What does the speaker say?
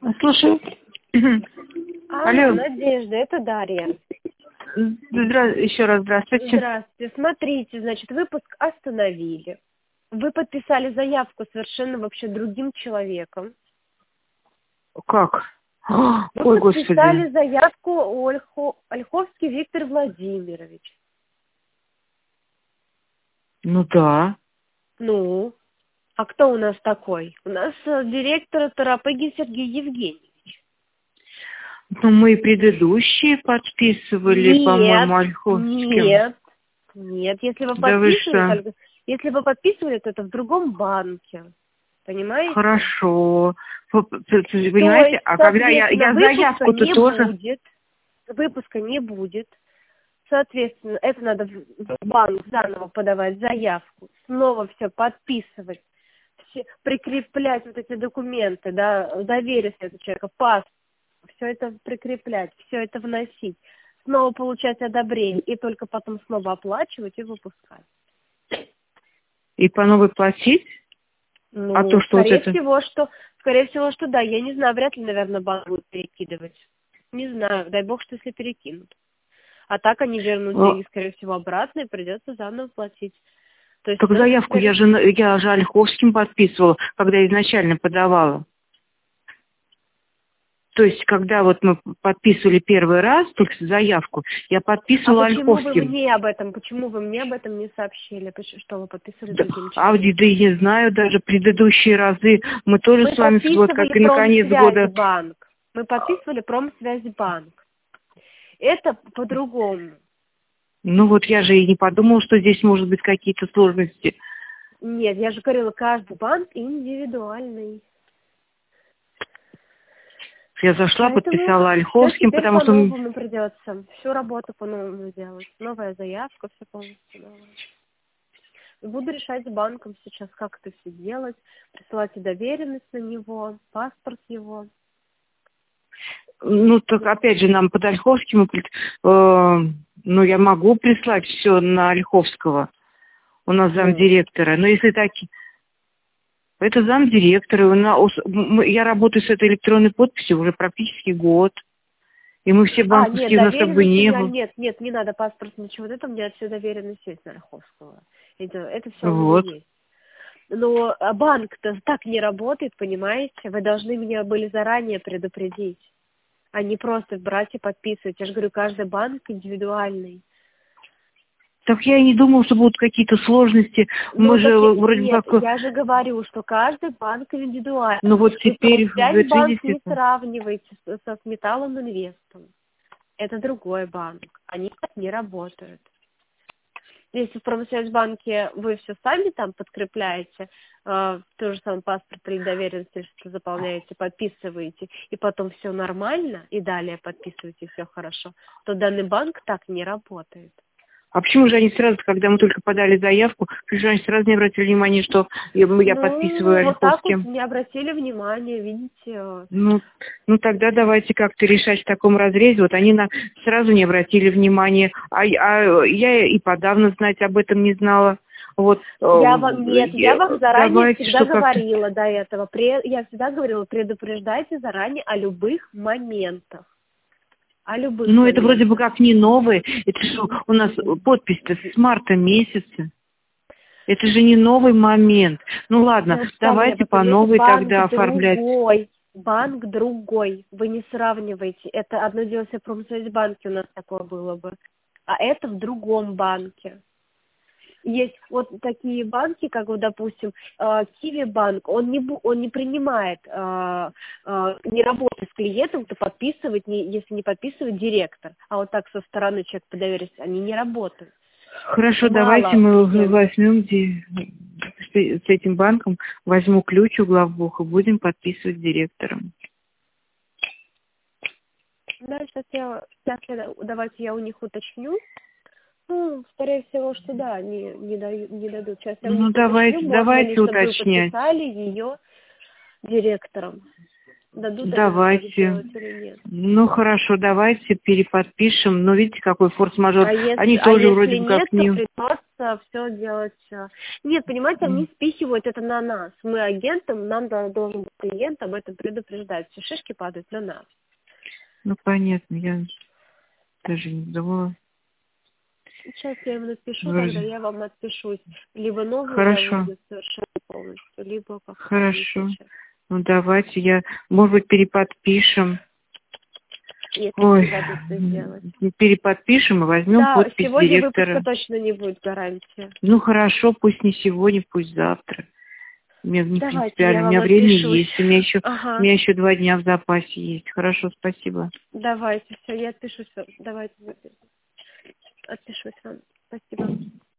Слушаю. Алло, Алло. Надежда, это Дарья. Еще раз здравствуйте. Здравствуйте. Смотрите, значит, выпуск остановили. Вы подписали заявку совершенно вообще другим человеком. Как? Вы Ой, подписали Господи. заявку Ольховский Виктор Владимирович. Ну да. Ну, а кто у нас такой? У нас директор Торопыгин Сергей Евгеньевич. Ну, мы и предыдущие подписывали, по-моему, Ольховским. Нет. Если вы Да вы подписывали, что? то это в другом банке. Понимаете? Хорошо. Вы То понимаете, есть, а когда я соответственно, заявку-то тоже... выпуска не будет. Соответственно, это надо в банк заново подавать заявку, снова все подписывать, прикреплять вот эти документы, да, доверие этого человека, паспорт, все это прикреплять, все это вносить, снова получать одобрение и только потом снова оплачивать и выпускать. И по новой платить? Ну, А то, что вот это... скорее всего, что да. Я не знаю, вряд ли, наверное, банк будет перекидывать. Не знаю, дай бог, что если перекинут. А так они вернут деньги, скорее всего, обратно, и придется заново платить. То есть Так это, заявку я же Ольховским подписывала, когда изначально подавала. То есть, когда вот мы подписывали первый раз, только заявку, я подписывала Ольховским. Почему вы мне об этом не сообщили, что вы подписывали Да, другим да человеком? и не знаю, даже предыдущие разы мы тоже с вами, вот как и на конец года. Мы подписывали Промсвязьбанк. Это по-другому. Ну вот я же и не подумала, что здесь может быть какие-то сложности. Нет, я же говорила, каждый банк индивидуальный. Я зашла, Поэтому подписала все Ольховским, теперь потому что... по-новому придется. Всю работу по-новому делать. Новая заявка, все полностью новое. Буду решать с банком сейчас, как это все делать. Присылать доверенность на него, паспорт его. Ну, так опять же, нам под Ольховским, ну, я могу прислать все на Ольховского. У нас замдиректора. Но если так... Это замдиректора. Я работаю с этой электронной подписью уже практически год. И мы все банковские, у нас как бы не было. Нет, не надо паспорт, ничего. Это у меня все доверенность есть на Ольховского. Это все у Вот. меня есть. Но банк-то так не работает, понимаете? Вы должны меня были заранее предупредить, а не просто брать и подписывать. Я же говорю, каждый банк индивидуальный. Так я и не думал, что будут какие-то сложности. Мы же вроде Нет, как... я же говорю, что каждый банк индивидуальный. Ну вот теперь, вы Банк не видите... сравнивайте со Металлом Инвестом. Это другой банк. Они так не работают. Если в Промсвязьбанке вы все сами там подкрепляете, то же самое паспорт или доверенность, что заполняете, подписываете, и потом все нормально, и далее подписываете, все хорошо, то данный банк так не работает. А почему же они сразу, когда мы только подали заявку, почему же они сразу не обратили внимание, что я подписываю Вот так вот Ольховским? не обратили внимания, видите. Ну тогда давайте как-то решать в таком разрезе. Вот они сразу не обратили внимания, а я и подавно знать об этом не знала. Вот. Я вам заранее всегда говорила до этого. Я всегда говорила, предупреждайте заранее о любых моментах. Ну, это вроде бы как не новые. Это же у нас подпись-то с марта месяца. Это же не новый момент. Ну ладно, давайте по новой тогда оформлять. Банк другой. Вы не сравниваете. Это одно дело, если в Промсвязьбанке у нас такое было бы. А это в другом банке. Есть вот такие банки, как, вот, допустим, Киви банк, он не принимает, не работает с клиентом, кто подписывает, если не подписывает директор. А вот так со стороны человека по доверенности, они не работают. Хорошо, давайте мы возьмем с этим банком, возьму ключ у главбуха, будем подписывать директором. Да, сейчас давайте я у них уточню. Ну, скорее всего, что да, не дадут. Сейчас я давайте уточнять. вы подписали ее директором. дадут Давайте. они делать или нет. Ну хорошо, давайте переподпишем. Но видите, какой форс-мажор. Если, Они тоже если вроде бы нет, как не... то придется все делать. Нет, понимаете, они спихивают это на нас. Мы агентам, нам должен быть клиент об этом предупреждать. Все шишки падают на нас. Ну понятно, я даже не думала. Сейчас я им напишу, Вроде. тогда я вам отпишусь. Либо новый Хорошо. заводят совершенно полностью, либо как Хорошо. Ну давайте может быть, переподпишем. Если Ой, пригодится сделать. переподпишем и возьмем Да, подпись сегодня директора. выпуска точно не будет гарантии. Ну хорошо, пусть не сегодня, пусть завтра. Мне не Давайте, принципиально, я у меня вам время отпишусь. есть, у меня Ага. еще 2 дня в запасе есть. Хорошо, спасибо. Давайте, все, я отпишусь. Давайте, отпишусь вам. Спасибо.